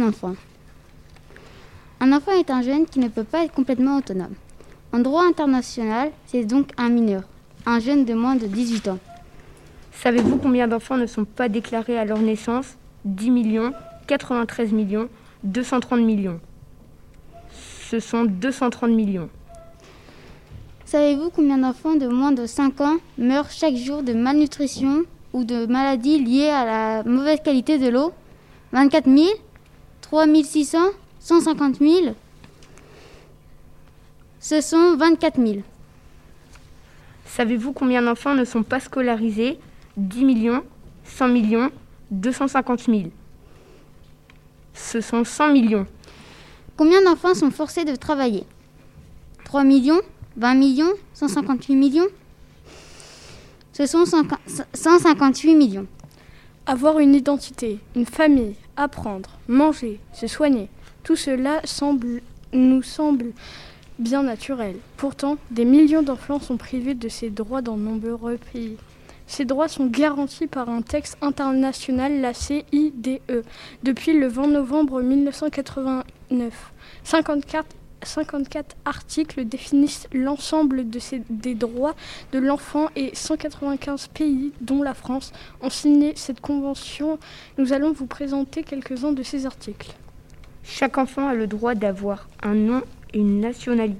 enfant. Un enfant est un jeune qui ne peut pas être complètement autonome. En droit international, c'est donc un mineur, un jeune de moins de 18 ans. Savez-vous combien d'enfants ne sont pas déclarés à leur naissance ? 10 millions, 93 millions, 230 millions. Ce sont 230 millions. Savez-vous combien d'enfants de moins de 5 ans meurent chaque jour de malnutrition ou de maladies liées à la mauvaise qualité de l'eau ? 24 000 ? 3 600 ? 150 000 ? Ce sont 24 000. Savez-vous combien d'enfants ne sont pas scolarisés ? 10 millions, 100 millions, 250 000. Ce sont 100 millions. Combien d'enfants sont forcés de travailler ? 3 millions ? 20 millions ? 158 millions ? Ce sont 158 millions. Avoir une identité, une famille, apprendre, manger, se soigner, tout cela nous semble bien naturel. Pourtant, des millions d'enfants sont privés de ces droits dans de nombreux pays. Ces droits sont garantis par un texte international, la CIDE, depuis le 20 novembre 1989. 54 articles définissent l'ensemble des droits de l'enfant et 195 pays, dont la France, ont signé cette convention. Nous allons vous présenter quelques-uns de ces articles. Chaque enfant a le droit d'avoir un nom et une nationalité.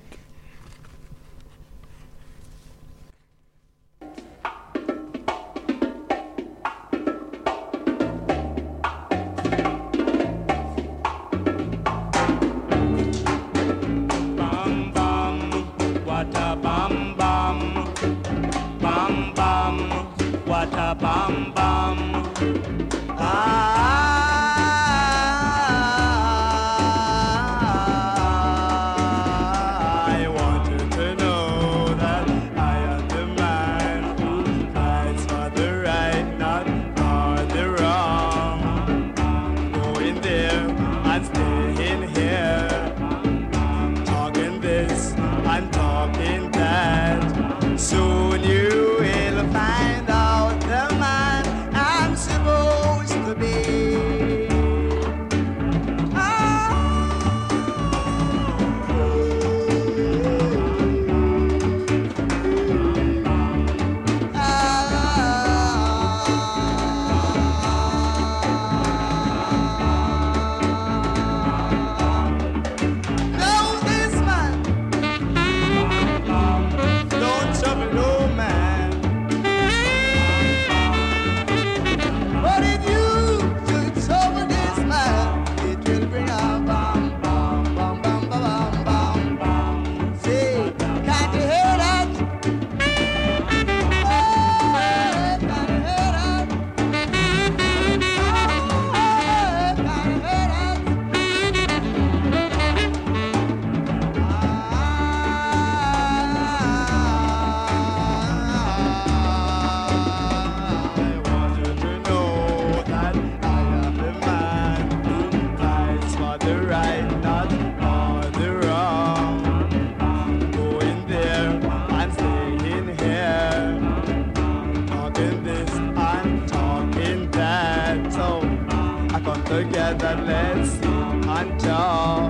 Together, let's sit and talk.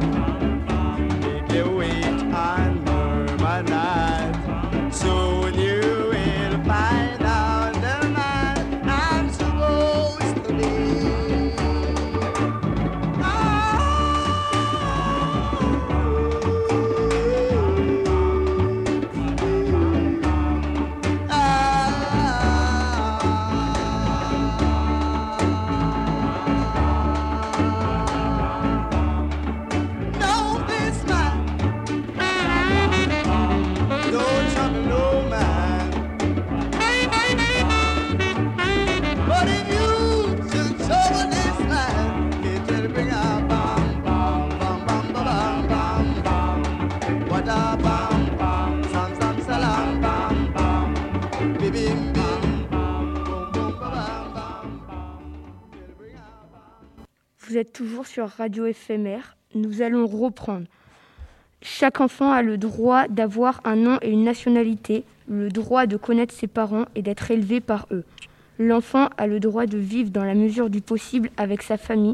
Make your weight and harmonize. Soon you will find out the man I'm supposed to be. Vous êtes toujours sur Radio Éphémère. Nous allons reprendre. Chaque enfant a le droit d'avoir un nom et une nationalité, le droit de connaître ses parents et d'être élevé par eux. L'enfant a le droit de vivre dans la mesure du possible avec sa famille,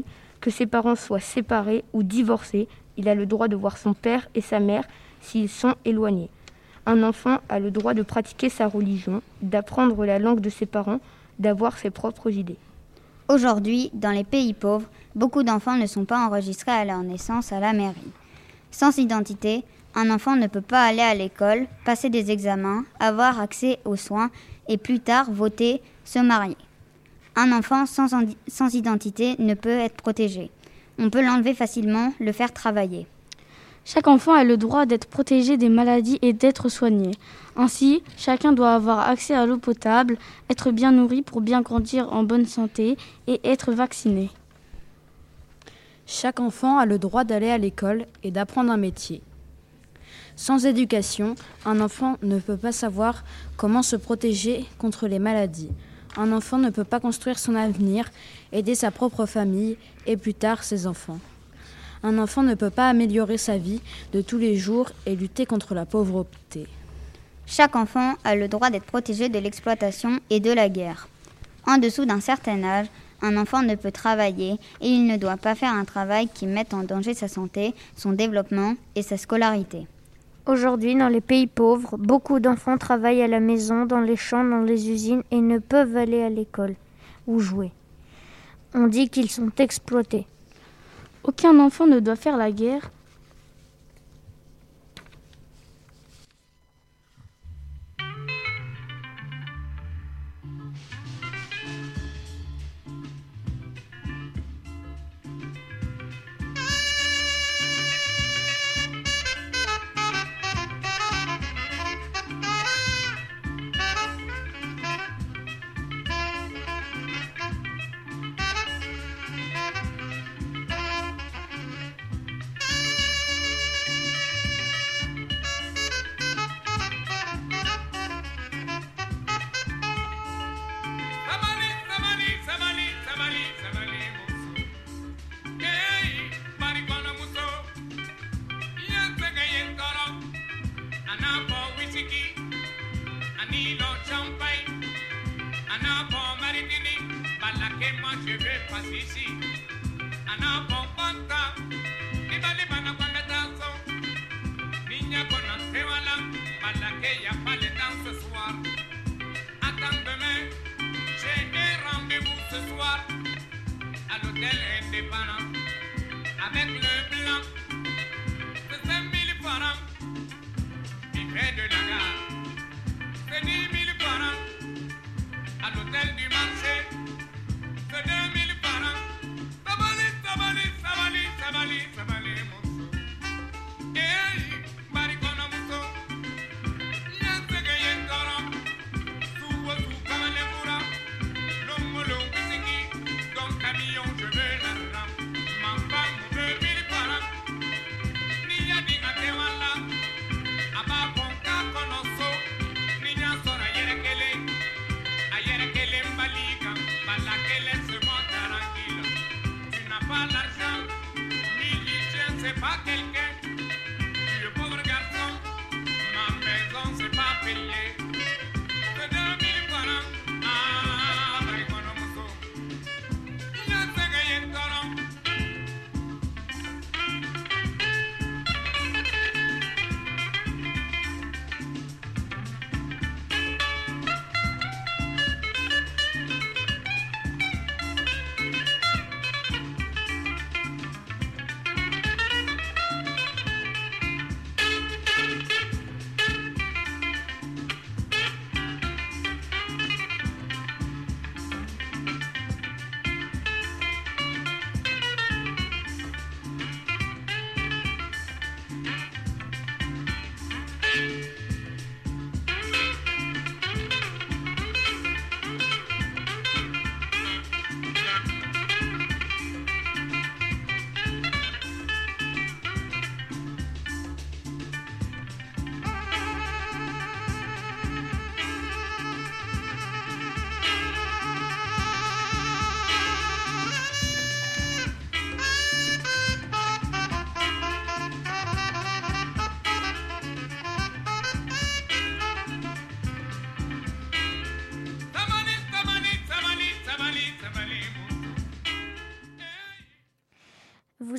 que ses parents soient séparés ou divorcés, il a le droit de voir son père et sa mère s'ils sont éloignés. Un enfant a le droit de pratiquer sa religion, d'apprendre la langue de ses parents, d'avoir ses propres idées. Aujourd'hui, dans les pays pauvres, beaucoup d'enfants ne sont pas enregistrés à leur naissance à la mairie. Sans identité, un enfant ne peut pas aller à l'école, passer des examens, avoir accès aux soins et plus tard voter, se marier. Un enfant sans identité ne peut être protégé. On peut l'enlever facilement, le faire travailler. Chaque enfant a le droit d'être protégé des maladies et d'être soigné. Ainsi, chacun doit avoir accès à l'eau potable, être bien nourri pour bien grandir en bonne santé et être vacciné. Chaque enfant a le droit d'aller à l'école et d'apprendre un métier. Sans éducation, un enfant ne peut pas savoir comment se protéger contre les maladies. Un enfant ne peut pas construire son avenir, aider sa propre famille et plus tard ses enfants. Un enfant ne peut pas améliorer sa vie de tous les jours et lutter contre la pauvreté. Chaque enfant a le droit d'être protégé de l'exploitation et de la guerre. En dessous d'un certain âge, un enfant ne peut travailler et il ne doit pas faire un travail qui mette en danger sa santé, son développement et sa scolarité. Aujourd'hui, dans les pays pauvres, beaucoup d'enfants travaillent à la maison, dans les champs, dans les usines et ne peuvent aller à l'école ou jouer. On dit qu'ils sont exploités. Aucun enfant ne doit faire la guerre.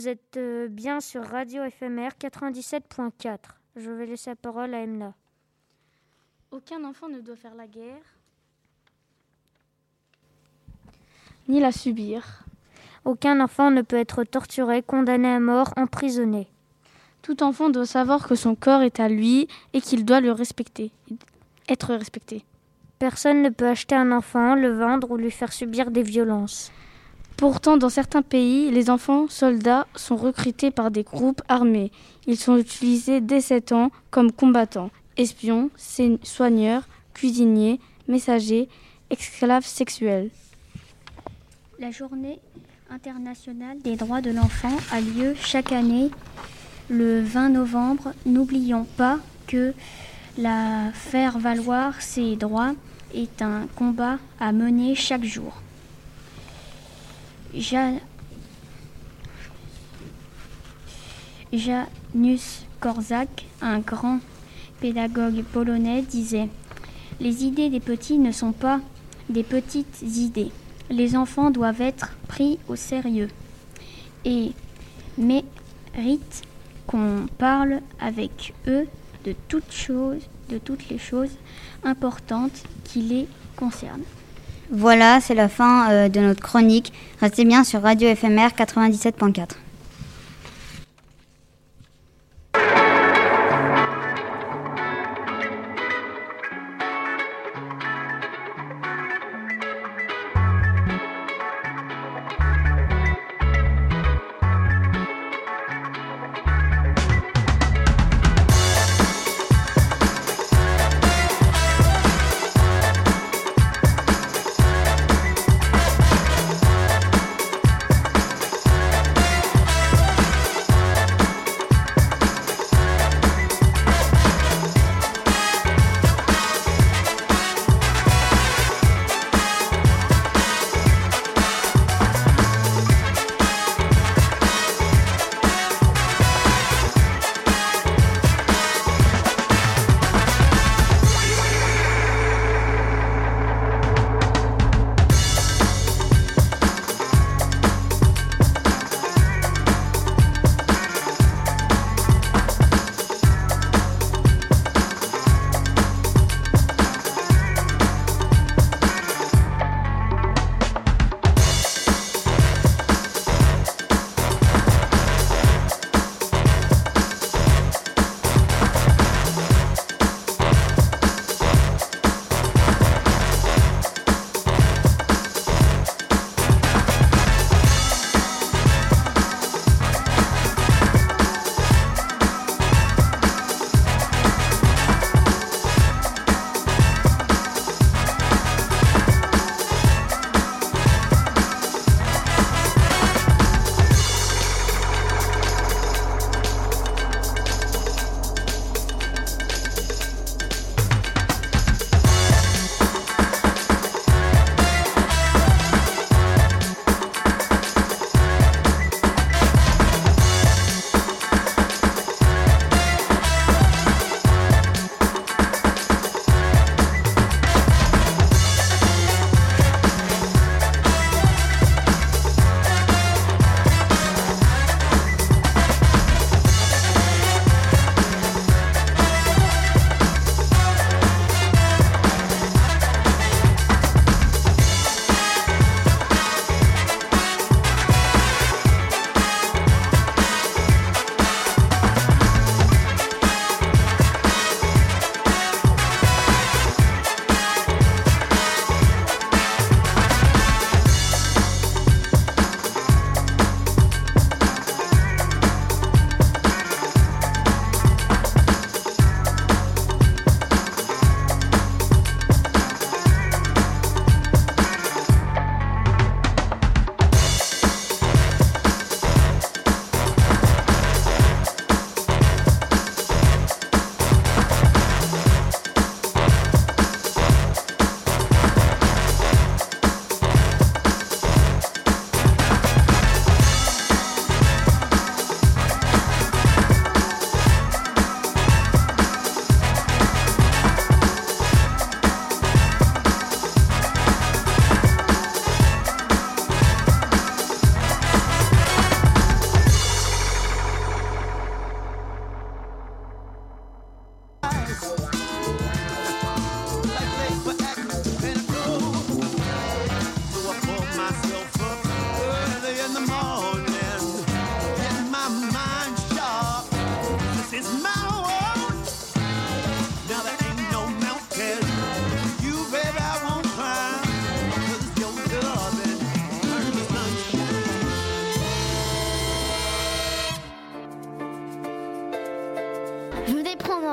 Vous êtes bien sur Radio FMR 97.4. Je vais laisser la parole à Emna. Aucun enfant ne doit faire la guerre, ni la subir. Aucun enfant ne peut être torturé, condamné à mort, emprisonné. Tout enfant doit savoir que son corps est à lui et qu'il doit être respecté. Personne ne peut acheter un enfant, le vendre ou lui faire subir des violences. Pourtant, dans certains pays, les enfants soldats sont recrutés par des groupes armés. Ils sont utilisés dès 7 ans comme combattants, espions, soigneurs, cuisiniers, messagers, esclaves sexuels. La journée internationale des droits de l'enfant a lieu chaque année le 20 novembre. N'oublions pas que la faire valoir ses droits est un combat à mener chaque jour. Janusz Korczak, un grand pédagogue polonais, disait « Les idées des petits ne sont pas des petites idées. Les enfants doivent être pris au sérieux et méritent qu'on parle avec eux de toutes les choses importantes qui les concernent. » Voilà, c'est la fin de notre chronique. Restez bien sur Radio FMR 97.4.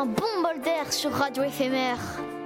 un bon bol d'air sur Radio Éphémère.